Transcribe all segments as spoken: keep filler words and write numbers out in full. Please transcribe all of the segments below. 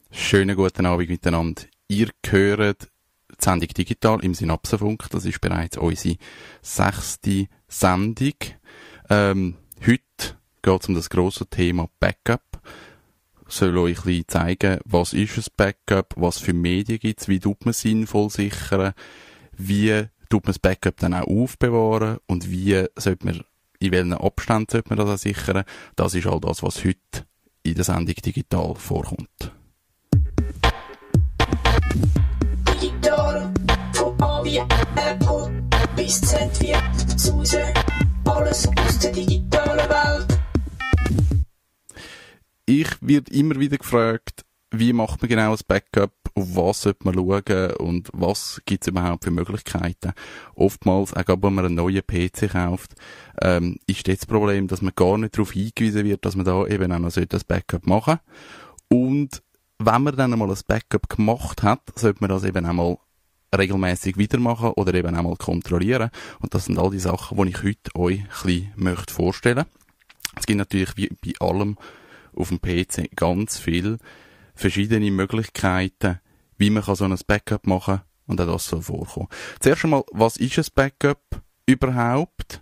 Schönen guten Abend miteinander. Ihr hört die Sendung Digital im Synapsenfunk. Das ist bereits unsere sechste Sendung. Ähm, heute geht es um das grosse Thema Backup. Ich soll euch ein bisschen zeigen, was ist ein Backup, was für Medien gibt es, wie tut man sinnvoll sichern, wie tut man das Backup dann auch aufbewahren und wie sollte man, in welchen Abständen sollte man das auch sichern. Das ist all das, was heute in der Sendung Digital vorkommt. Digital, von A wie Apple bis Z wie Suse, alles aus der digitalen Welt. Ich werde immer wieder gefragt, wie macht man genau ein Backup, auf was sollte man schauen und was gibt es überhaupt für Möglichkeiten. Oftmals, auch wenn man einen neuen P C kauft, ähm, ist das Problem, dass man gar nicht darauf hingewiesen wird, dass man da eben auch noch ein Backup machen sollte. Und wenn man dann einmal ein Backup gemacht hat, sollte man das eben einmal regelmäßig wieder machen oder eben einmal kontrollieren. Und das sind all die Sachen, die ich heute euch ein bisschen möchte vorstellen. Es gibt natürlich wie bei allem auf dem P C ganz viele verschiedene Möglichkeiten, wie man so ein Backup machen kann und auch das soll vorkommen. Zuerst einmal, was ist ein Backup überhaupt?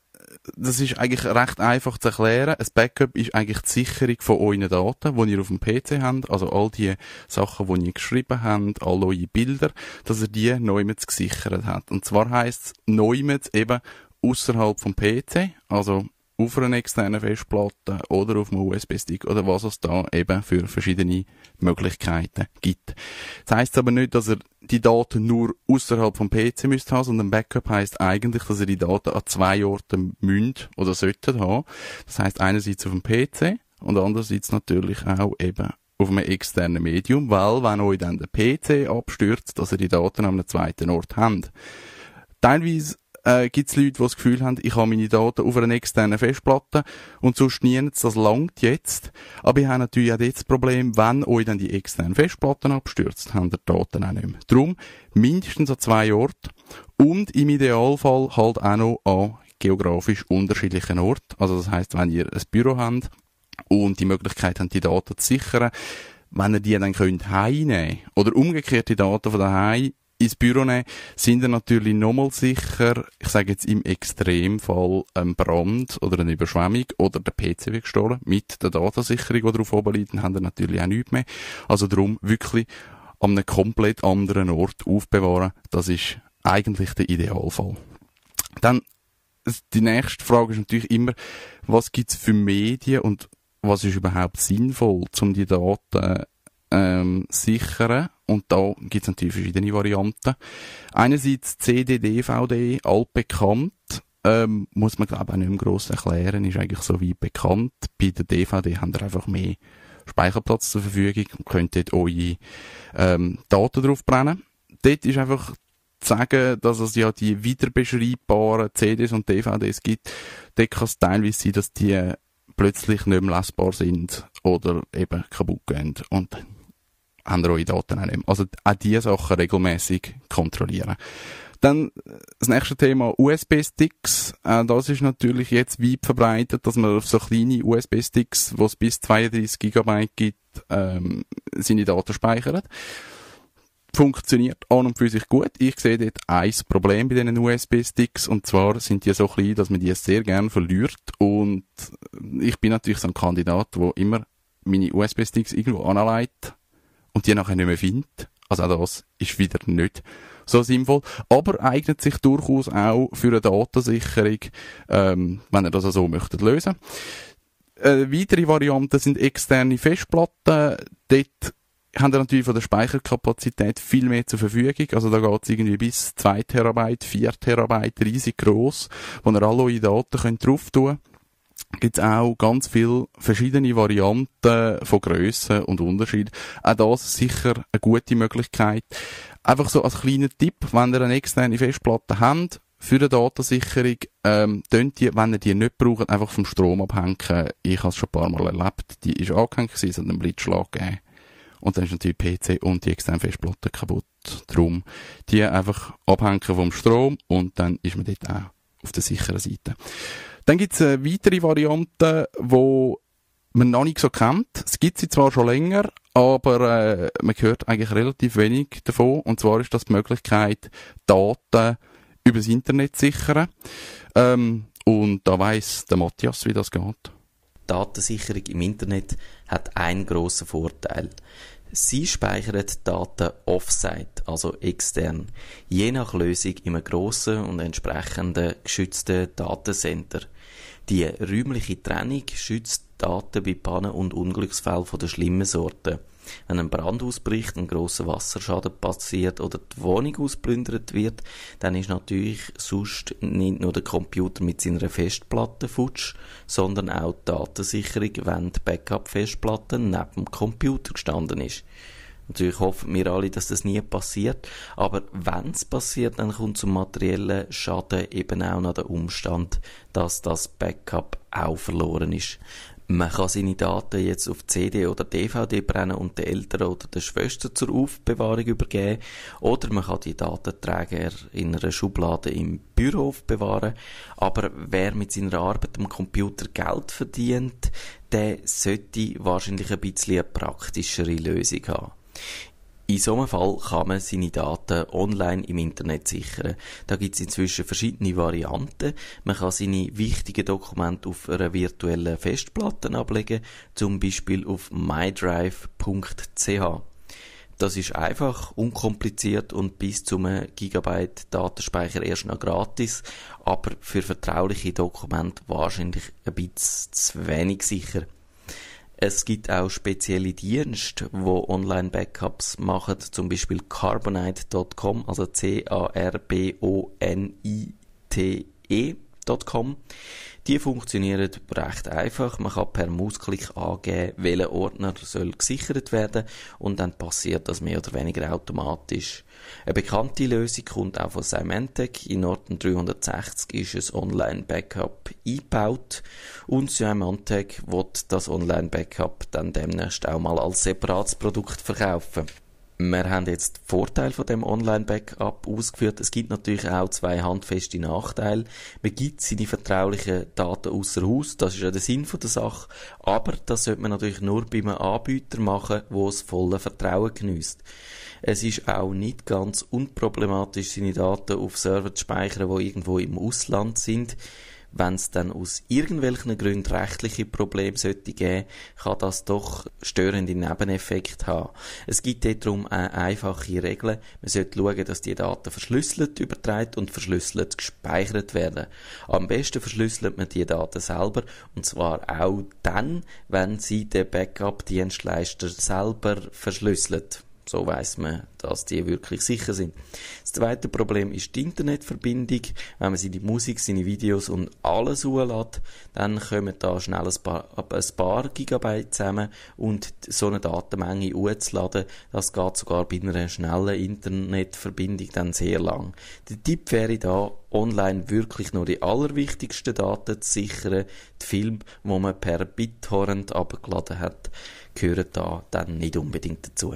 Das ist eigentlich recht einfach zu erklären. Ein Backup ist eigentlich die Sicherung von euren Daten, die ihr auf dem P C habt, also all die Sachen, die ihr geschrieben habt, all eure Bilder, dass ihr die neumals gesichert habt. Und zwar heisst es neumals eben ausserhalb vom P C, also auf einer externen Festplatte oder auf einem U S B-Stick oder was es da eben für verschiedene Möglichkeiten gibt. Das heisst aber nicht, dass ihr die Daten nur außerhalb vom P C müsst haben, sondern Backup heisst eigentlich, dass ihr die Daten an zwei Orten müsst oder solltet haben. Das heisst einerseits auf dem P C und andererseits natürlich auch eben auf einem externen Medium, weil wenn euch dann der P C abstürzt, dass ihr die Daten an einem zweiten Ort habt. Teilweise Äh, gibt es Leute, die das Gefühl haben, ich habe meine Daten auf einer externen Festplatte und sonst nirgends, das langt jetzt. Aber ihr habt natürlich auch jetzt das Problem, wenn euch dann die externen Festplatten abstürzt, habt ihr die Daten auch nicht mehr. Darum mindestens an zwei Orten und im Idealfall halt auch noch an geografisch unterschiedlichen Orten. Also das heisst, wenn ihr ein Büro habt und die Möglichkeit habt, die Daten zu sichern, wenn ihr die dann könnt heimnehmen oder umgekehrt die Daten von daheim ins Büro nehmen, sind ihr natürlich nochmal sicher, ich sage jetzt im Extremfall, ein Brand oder eine Überschwemmung oder der P C wird gestohlen mit der Datensicherung, die drauf oben liegt, dann habt ihr natürlich auch nichts mehr. Also darum wirklich an einem komplett anderen Ort aufbewahren, das ist eigentlich der Idealfall. Dann, die nächste Frage ist natürlich immer, was gibt's für Medien und was ist überhaupt sinnvoll, um die Daten ähm, sichern? Und da gibt es natürlich verschiedene Varianten. Einerseits C D, D V D, altbekannt, ähm, muss man glaube ich auch nicht mehr gross erklären, ist eigentlich so wie bekannt. Bei der D V D habt ihr einfach mehr Speicherplatz zur Verfügung und könnt dort eure ähm, Daten drauf brennen. Dort ist einfach zu sagen, dass es ja die wiederbeschreibbaren C Ds und D V Ds gibt. Dort kann es teilweise sein, dass die plötzlich nicht mehr lesbar sind oder eben kaputt gehen. Und haben eure Daten auch nicht mehr. Also auch diese Sachen regelmäßig kontrollieren. Dann das nächste Thema U S B-Sticks. Äh, das ist natürlich jetzt weit verbreitet, dass man auf so kleine U S B-Sticks, wo es bis zweiunddreißig Gigabyte gibt, ähm, seine Daten speichert. Funktioniert an und für sich gut. Ich sehe dort ein Problem bei diesen U S B-Sticks und zwar sind die so klein, dass man die sehr gerne verliert und ich bin natürlich so ein Kandidat, der immer meine U S B-Sticks irgendwo anlegt und die nachher nicht mehr findet. Also auch das ist wieder nicht so sinnvoll. Aber eignet sich durchaus auch für eine Datensicherung, ähm, wenn ihr das so möchtet lösen. Äh, weitere Varianten sind externe Festplatten. Dort haben ihr natürlich von der Speicherkapazität viel mehr zur Verfügung. Also da geht es irgendwie bis zwei Terabyte, vier Terabyte, riesig gross, wo ihr alle eure Daten könnt drauf tun könnt. Gibt es auch ganz viele verschiedene Varianten von Grössen und Unterschied. Auch das ist sicher eine gute Möglichkeit. Einfach so als kleiner Tipp, wenn ihr eine externe Festplatte habt, für eine Datensicherung, ähm, könnt ihr, wenn ihr die nicht braucht, einfach vom Strom abhängen. Ich habe es schon ein paar Mal erlebt. Die ist angehängt, es hat einen Blitzschlag gegeben. Und dann ist natürlich P C und die externe Festplatte kaputt. Darum die einfach abhängen vom Strom und dann ist man dort auch auf der sicheren Seite. Dann gibt es eine weitere Variante, wo man noch nicht so kennt. Es gibt sie zwar schon länger, aber äh, man hört eigentlich relativ wenig davon. Und zwar ist das die Möglichkeit, Daten über das Internet zu sichern. Ähm, und da weiss der Matthias, wie das geht. Datensicherung im Internet hat einen grossen Vorteil. Sie speichert Daten offsite, also extern, je nach Lösung in einem grossen und entsprechenden geschützten Datencenter. Die räumliche Trennung schützt Daten bei Pannen- und Unglücksfällen von der schlimmen Sorte. Wenn ein Brand ausbricht, ein grosser Wasserschaden passiert oder die Wohnung ausplündert wird, dann ist natürlich sonst nicht nur der Computer mit seiner Festplatte futsch, sondern auch die Datensicherung, wenn die Backup-Festplatte neben dem Computer gestanden ist. Natürlich hoffen wir alle, dass das nie passiert, aber wenn es passiert, dann kommt zum materiellen Schaden eben auch noch der Umstand, dass das Backup auch verloren ist. Man kann seine Daten jetzt auf C D oder D V D brennen und den Eltern oder der Schwester zur Aufbewahrung übergeben. Oder man kann die Datenträger in einer Schublade im Büro aufbewahren. Aber wer mit seiner Arbeit am Computer Geld verdient, der sollte wahrscheinlich ein bisschen eine praktischere Lösung haben. In so einem Fall kann man seine Daten online im Internet sichern. Da gibt es inzwischen verschiedene Varianten. Man kann seine wichtigen Dokumente auf einer virtuellen Festplatte ablegen, zum Beispiel auf my drive punkt c h. Das ist einfach, unkompliziert und bis zu einem Gigabyte Datenspeicher erst noch gratis, aber für vertrauliche Dokumente wahrscheinlich ein bisschen zu wenig sicher. Es gibt auch spezielle Dienste, die Online-Backups machen, zum Beispiel carbonite punkt com, also C A R B O N I T E punkt com. Die funktionieren recht einfach. Man kann per Mausklick angeben, welcher Ordner soll gesichert werden und dann passiert das mehr oder weniger automatisch. Eine bekannte Lösung kommt auch von Symantec. In Norton dreihundertsechzig ist ein Online-Backup eingebaut und Symantec wird das Online-Backup dann demnächst auch mal als separates Produkt verkaufen. Wir haben jetzt den Vorteil von dem Online-Backup ausgeführt. Es gibt natürlich auch zwei handfeste Nachteile. Man gibt seine vertraulichen Daten außer Haus, das ist ja der Sinn von der Sache. Aber das sollte man natürlich nur bei einem Anbieter machen, der das volle Vertrauen geniesst. Es ist auch nicht ganz unproblematisch, seine Daten auf Server zu speichern, die irgendwo im Ausland sind. Wenn es dann aus irgendwelchen Gründen rechtliche Probleme sollte geben, kann das doch störende Nebeneffekte haben. Es gibt darum eine einfache Regel. Man sollte schauen, dass die Daten verschlüsselt übertragen und verschlüsselt gespeichert werden. Am besten verschlüsselt man die Daten selber, und zwar auch dann, wenn sie der Backup-Dienstleister selber verschlüsselt. So weiss man, dass die wirklich sicher sind. Das zweite Problem ist die Internetverbindung. Wenn man seine Musik, seine Videos und alles hochlädt, dann kommen da schnell ein paar, ein paar Gigabyte zusammen, und so eine Datenmenge hochzuladen, das geht sogar bei einer schnellen Internetverbindung dann sehr lang. Der Tipp wäre da, online wirklich nur die allerwichtigsten Daten zu sichern. Die Filme, die man per BitTorrent abgeladen hat, gehören da dann nicht unbedingt dazu.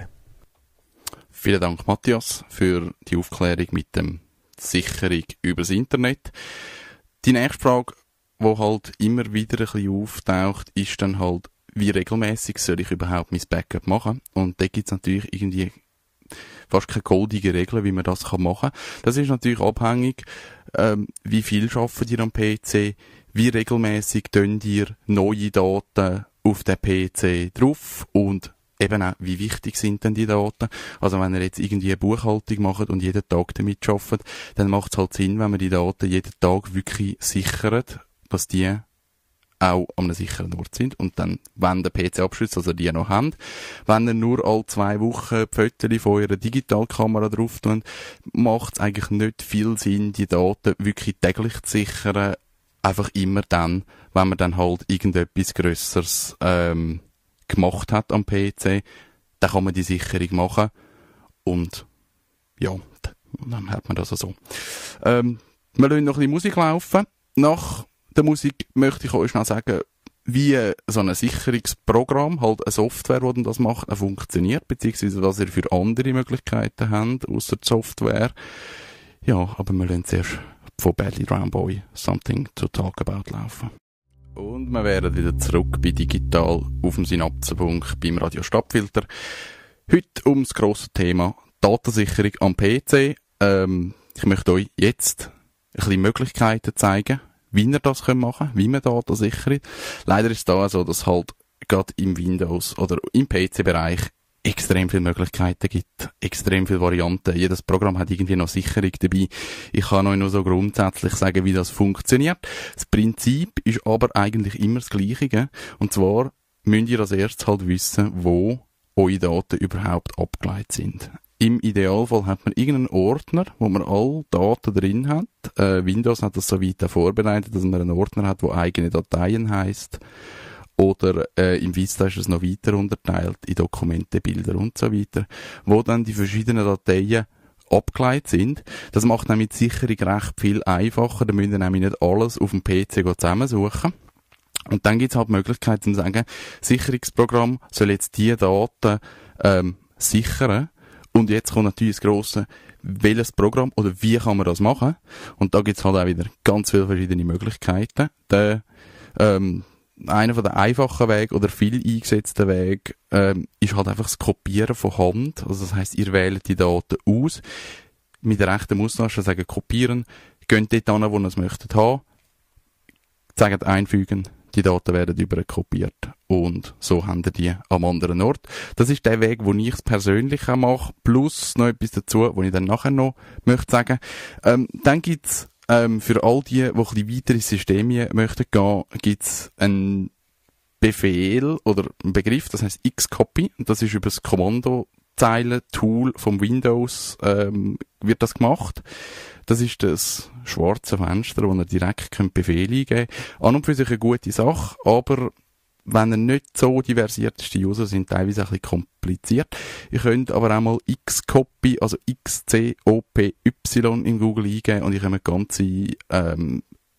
Vielen Dank, Matthias, für die Aufklärung mit dem Sicherung übers Internet. Die nächste Frage, die halt immer wieder ein bisschen auftaucht, ist dann halt, wie regelmäßig soll ich überhaupt mein Backup machen? Und da gibt es natürlich irgendwie fast keine goldige Regel, wie man das machen kann. Das ist natürlich abhängig, ähm, wie viel arbeitet ihr am P C, wie regelmäßig tun ihr neue Daten auf den P C drauf und eben auch, wie wichtig sind denn die Daten? Also wenn ihr jetzt irgendwie eine Buchhaltung macht und jeden Tag damit arbeitet, dann macht es halt Sinn, wenn man die Daten jeden Tag wirklich sichert, dass die auch an einem sicheren Ort sind. Und dann, wenn der P C abschützt, also die noch haben, wenn ihr nur alle zwei Wochen die Fotos von eurer Digitalkamera drauf tun, macht es eigentlich nicht viel Sinn, die Daten wirklich täglich zu sichern. Einfach immer dann, wenn man dann halt irgendetwas Grösseres ähm, gemacht hat am P C, dann kann man die Sicherung machen und ja, dann hat man das so. Ähm, wir lassen noch ein bisschen Musik laufen. Nach der Musik möchte ich euch schnell sagen, wie so ein Sicherungsprogramm, halt eine Software, die das macht, auch funktioniert, beziehungsweise was ihr für andere Möglichkeiten habt, ausser die Software. Ja, aber wir lassen zuerst von Badly Drowned Boy Something to Talk About laufen. Und wir wären wieder zurück bei Digital auf dem Synapsenpunkt beim Radio Stadtfilter. Heute ums grosse Thema Datensicherung am P C. Ähm, ich möchte euch jetzt ein bisschen Möglichkeiten zeigen, wie ihr das machen könnt, wie man Daten sichert. Leider ist es da so, dass halt gerade im Windows oder im P C-Bereich extrem viele Möglichkeiten gibt, extrem viele Varianten. Jedes Programm hat irgendwie noch Sicherung dabei. Ich kann euch nur so grundsätzlich sagen, wie das funktioniert. Das Prinzip ist aber eigentlich immer das Gleiche. Und zwar müsst ihr als erstes halt wissen, wo eure Daten überhaupt abgeleitet sind. Im Idealfall hat man irgendeinen Ordner, wo man alle Daten drin hat. Äh, Windows hat das so weit auch vorbereitet, dass man einen Ordner hat, wo eigene Dateien heisst. Oder äh, im Vista ist es noch weiter unterteilt in Dokumente, Bilder und so weiter, wo dann die verschiedenen Dateien abgeleitet sind. Das macht nämlich die Sicherung recht viel einfacher. Da müssen wir nämlich nicht alles auf dem P C zusammensuchen. Und dann gibt es halt die Möglichkeit zu sagen, Sicherungsprogramm soll jetzt diese Daten ähm, sichern. Und jetzt kommt natürlich das grosse, welches Programm oder wie kann man das machen. Und da gibt es halt auch wieder ganz viele verschiedene Möglichkeiten. Der, ähm, einer von den einfachen Wegen oder viel eingesetzten Weg ähm, ist halt einfach das Kopieren von Hand. Also das heisst, ihr wählt die Daten aus, mit der rechten Maustaste sagen kopieren, geht dort an, wo ihr es möchtet haben, sagt einfügen, die Daten werden überkopiert und so haben ihr die am anderen Ort. Das ist der Weg, wo ich es persönlich auch mache, plus noch etwas dazu, wo ich dann nachher noch möchte sagen. Ähm, dann gibt's Ähm, für all die, die ein bisschen weiter ins System möchten gehen, gibt's einen Befehl oder einen Begriff, das heisst Xcopy. Das ist über das Kommandozeilen-Tool vom Windows ähm, wird das gemacht. Das ist das schwarze Fenster, wo ihr direkt Befehle eingeben könnt. An und für sich eine gute Sache, aber wenn ihr nicht so die versiertesten User sind, teilweise ein bisschen kompliziert. Ihr könnt aber auch mal Xcopy, also X C O P Y in Google eingeben und ihr kommt ganze ähm,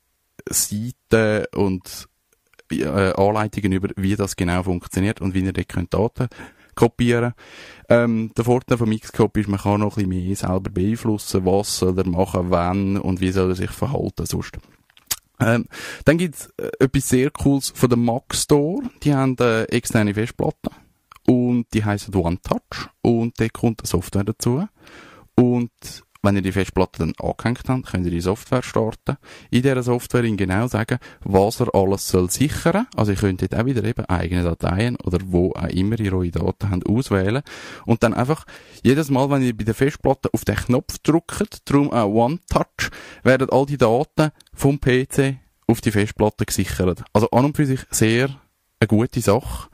Seiten und äh, Anleitungen über, wie das genau funktioniert und wie ihr dort könnt Daten kopieren. Ähm, der Vorteil vom Xcopy ist, man kann noch ein bisschen mehr selber beeinflussen, was soll er machen, wann und wie soll er sich verhalten sonst. Ähm, dann gibt's äh, etwas sehr Cooles von der Mac Store. Die haben äh, externe Festplatten und die heissen OneTouch und da kommt eine Software dazu. Und wenn ihr die Festplatte dann angehängt habt, könnt ihr die Software starten. In dieser Software Ihnen genau sagen, was er alles soll sichern. Also ihr könnt dort auch wieder eben eigene Dateien oder wo auch immer ihr eure Daten habt auswählen. Und dann einfach jedes Mal, wenn ihr bei der Festplatte auf den Knopf drückt, darum auch OneTouch, werden all die Daten vom P C auf die Festplatte gesichert. Also an und für sich sehr eine gute Sache.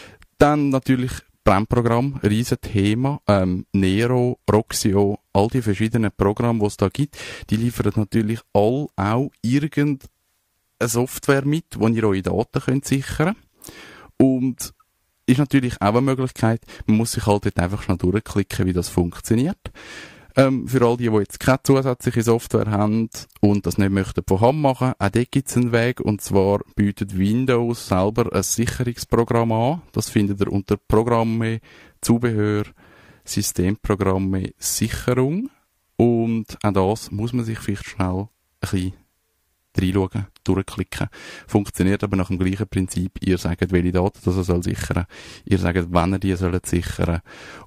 Dann natürlich Brennprogramm, riesen Thema, ähm, Nero, Roxio, all die verschiedenen Programme, die es da gibt, die liefern natürlich all auch irgendeine Software mit, wo ihr eure Daten könnt sichern könnt. Und ist natürlich auch eine Möglichkeit, man muss sich halt dort einfach schnell durchklicken, wie das funktioniert. Ähm, für all die, die jetzt keine zusätzliche Software haben und das nicht möchten von Hand machen, auch dort gibt es einen Weg, und zwar bietet Windows selber ein Sicherungsprogramm an. Das findet ihr unter Programme, Zubehör, Systemprogramme, Sicherung. Und auch das muss man sich vielleicht schnell ein bisschen reinschauen, durchklicken. Funktioniert aber nach dem gleichen Prinzip. Ihr sagt, welche Daten das er soll sichern. Ihr sagt, wann er die soll sichern.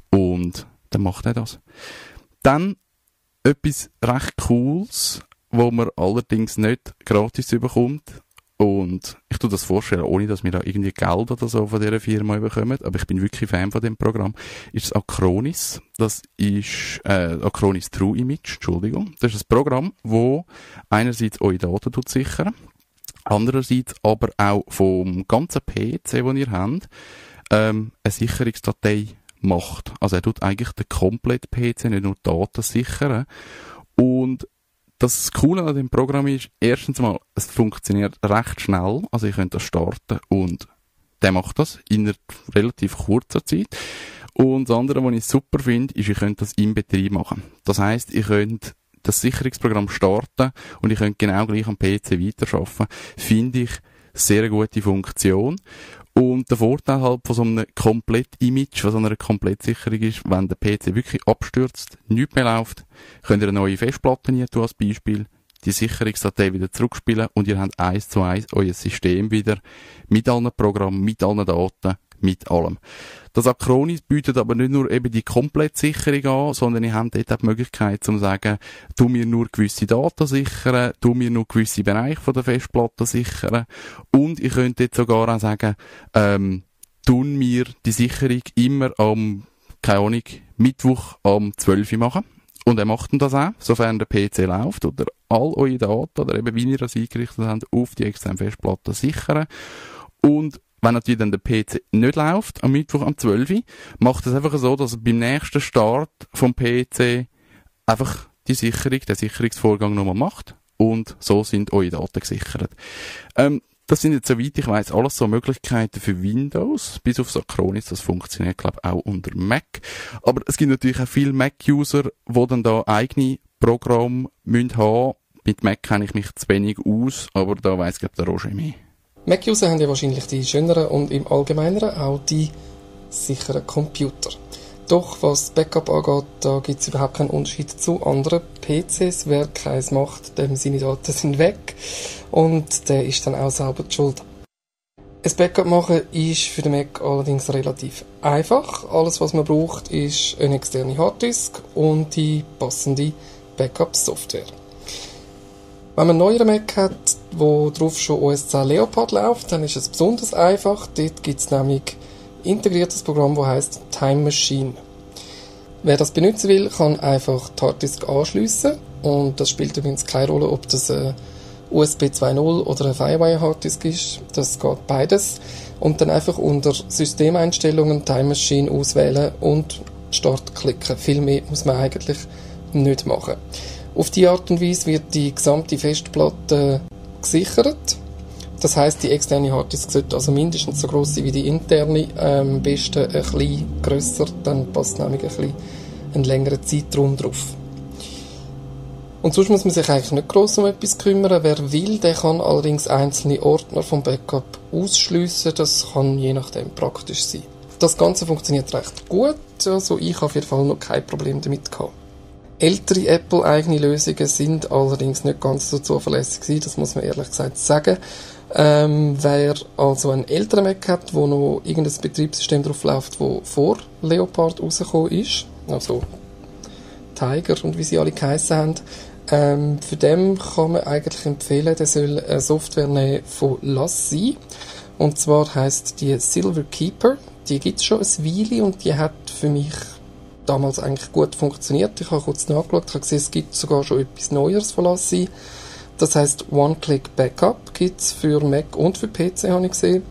Und dann macht er das. Dann etwas recht Cooles, wo man allerdings nicht gratis bekommt. Und ich tue das vorstellen, ohne dass wir da irgendwie Geld oder so von dieser Firma bekommen. Aber ich bin wirklich Fan von dem Programm. Ist das Acronis. Das ist äh, Acronis True Image, Entschuldigung. Das ist ein Programm, wo einerseits eure Daten sichern, andererseits aber auch vom ganzen P C, den ihr habt, ähm, eine Sicherungsdatei macht. Also er tut eigentlich den kompletten P C, nicht nur die Daten sichern. Und das Coole an dem Programm ist, erstens mal, es funktioniert recht schnell. Also ihr könnt das starten und der macht das in einer relativ kurzer Zeit. Und das andere, was ich super finde, ist, ihr könnt das im Betrieb machen. Das heisst, ihr könnt das Sicherungsprogramm starten und ihr könnt genau gleich am P C weiterarbeiten. Finde ich sehr gute Funktion. Und der Vorteil halt von so einem Komplett-Image, von so einer Komplettsicherung ist, wenn der P C wirklich abstürzt, nichts mehr läuft, könnt ihr eine neue Festplatte rein tun als Beispiel, die Sicherungsdatei wieder zurückspielen und ihr habt eins zu eins euer System wieder mit allen Programmen, mit allen Daten, mit allem. Das Acronis bietet aber nicht nur eben die Komplettsicherung an, sondern ihr habt dort auch die Möglichkeit zu sagen, tu mir nur gewisse Daten sichern, tu mir nur gewisse Bereiche von der Festplatte sichern und ihr könnt jetzt sogar auch sagen, ähm, tun mir die Sicherung immer am, keine Ahnung, Mittwoch am zwölf Uhr machen. Und er macht das auch, sofern der P C läuft oder all eure Daten oder eben wie ihr das eingerichtet habt, auf die externe Festplatte sichern. Und wenn natürlich dann der P C nicht läuft, am Mittwoch am zwölf Uhr, macht es einfach so, dass er beim nächsten Start vom P C einfach die Sicherung, den Sicherungsvorgang nochmal macht. Und so sind eure Daten gesichert. Ähm, Das sind jetzt, soweit ich weiss, alles so Möglichkeiten für Windows, bis auf Acronis. Das funktioniert, glaube ich, auch unter Mac. Aber es gibt natürlich auch viele Mac-User, die dann da eigene Programme müssen haben. Mit Mac kenne ich mich zu wenig aus, aber da weiss, glaube ich, der Roger mehr. Mac-User haben ja wahrscheinlich die schöneren und im Allgemeineren auch die sicheren Computer. Doch was Backup angeht, da gibt es überhaupt keinen Unterschied zu anderen P Cs. Wer keins macht, dem seine Daten sind weg und der ist dann auch selber die Schuld. Ein Backup machen ist für den Mac allerdings relativ einfach. Alles, was man braucht, ist eine externe Harddisk und die passende Backup-Software. Wenn man einen neueren Mac hat, wo drauf schon O S zehn Leopard läuft, dann ist es besonders einfach. Dort gibt es nämlich integriertes Programm, das heisst Time Machine. Wer das benutzen will, kann einfach die Harddisk anschliessen und das spielt übrigens keine Rolle, ob das eine U S B zwei Punkt null oder eine Firewire Harddisk ist. Das geht beides. Und dann einfach unter Systemeinstellungen Time Machine auswählen und Start klicken. Viel mehr muss man eigentlich nicht machen. Auf diese Art und Weise wird die gesamte Festplatte gesichert. Das heisst, die externe Harddisk sollte also mindestens so gross sein wie die interne, am ähm, besten ein bisschen grösser, dann passt nämlich ein bisschen einen längeren Zeitraum drauf. Und sonst muss man sich eigentlich nicht gross um etwas kümmern. Wer will, der kann allerdings einzelne Ordner vom Backup ausschliessen. Das kann je nachdem praktisch sein. Das Ganze funktioniert recht gut, also ich habe auf jeden Fall noch kein Problem damit gehabt. Ältere Apple-eigene Lösungen sind allerdings nicht ganz so zuverlässig gewesen, das muss man ehrlich gesagt sagen. Ähm, wer also einen älteren Mac hat, wo noch irgendein Betriebssystem drauf läuft, wo vor Leopard rausgekommen ist, also Tiger und wie sie alle geheissen haben, ähm, für den kann man eigentlich empfehlen, der soll eine Software nehmen von Lassi. Und zwar heisst die Silver Keeper. Die gibt es schon ein Weile und die hat für mich damals eigentlich gut funktioniert. Ich habe kurz nachgeschaut, ich habe gesehen, es gibt sogar schon etwas Neues von Lassi. Das heisst One-Click-Backup gibt es für Mac und für P C, habe ich gesehen.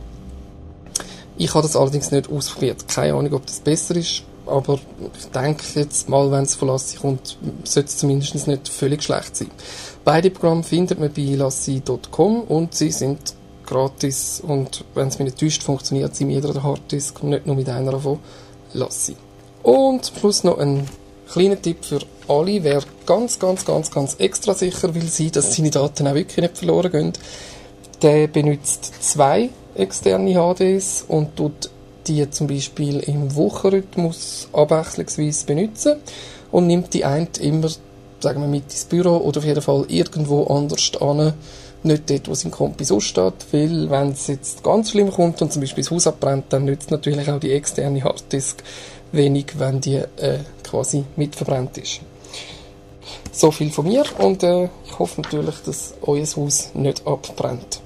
Ich habe das allerdings nicht ausprobiert. Keine Ahnung, ob das besser ist, aber ich denke jetzt mal, wenn es von Lassi kommt, sollte es zumindest nicht völlig schlecht sein. Beide Programme findet man bei lassi punkt com und sie sind gratis und wenn es mich nicht täuscht, funktioniert sie mit jeder Harddisk und nicht nur mit einer von Lassi. Und zum Schluss noch ein kleiner Tipp für alle, wer ganz, ganz, ganz, ganz extra sicher will sein, dass seine Daten auch wirklich nicht verloren gehen, der benutzt zwei externe H Ds und tut die zum Beispiel im Wochenrhythmus abwechslungsweise benutzen und nimmt die eine immer, sagen wir, mit ins Büro oder auf jeden Fall irgendwo anders an, nicht dort, wo sein Kompi so steht, weil wenn es jetzt ganz schlimm kommt und zum Beispiel das Haus abbrennt, dann nützt natürlich auch die externe Harddisk wenig, wenn die äh, quasi mitverbrannt ist. So viel von mir und äh, ich hoffe natürlich, dass euer Haus nicht abbrennt.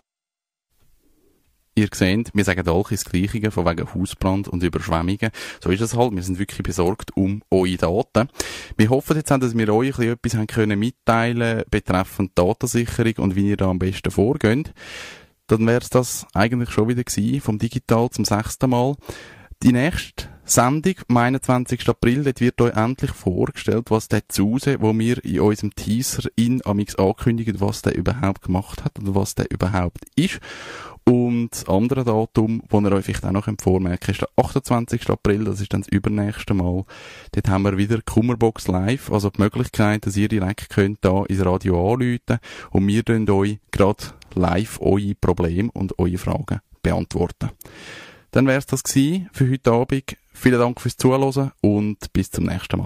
Ihr seht, wir sagen alle das Gleiche von wegen Hausbrand und Überschwemmungen. So ist es halt. Wir sind wirklich besorgt um eure Daten. Wir hoffen jetzt auch, dass wir euch ein bisschen etwas können mitteilen betreffend Datensicherung und wie ihr da am besten vorgeht. Dann wäre es das eigentlich schon wieder gewesen, vom Digital zum sechsten Mal. Die nächste Sendung, am einundzwanzigsten April, dort wird euch endlich vorgestellt, was der Zuse, wo wir in unserem Teaser in Amix ankündigen, was der überhaupt gemacht hat und was der überhaupt ist. Und das andere Datum, das ihr euch vielleicht auch noch vormerken könnt, ist der achtundzwanzigsten April, das ist dann das übernächste Mal. Dort haben wir wieder Kummerbox live, also die Möglichkeit, dass ihr direkt könnt da ins Radio anrufen und wir dann euch gerade live eure Probleme und eure Fragen beantworten. Dann wär's das gewesen für heute Abend. Vielen Dank fürs Zuhören und bis zum nächsten Mal.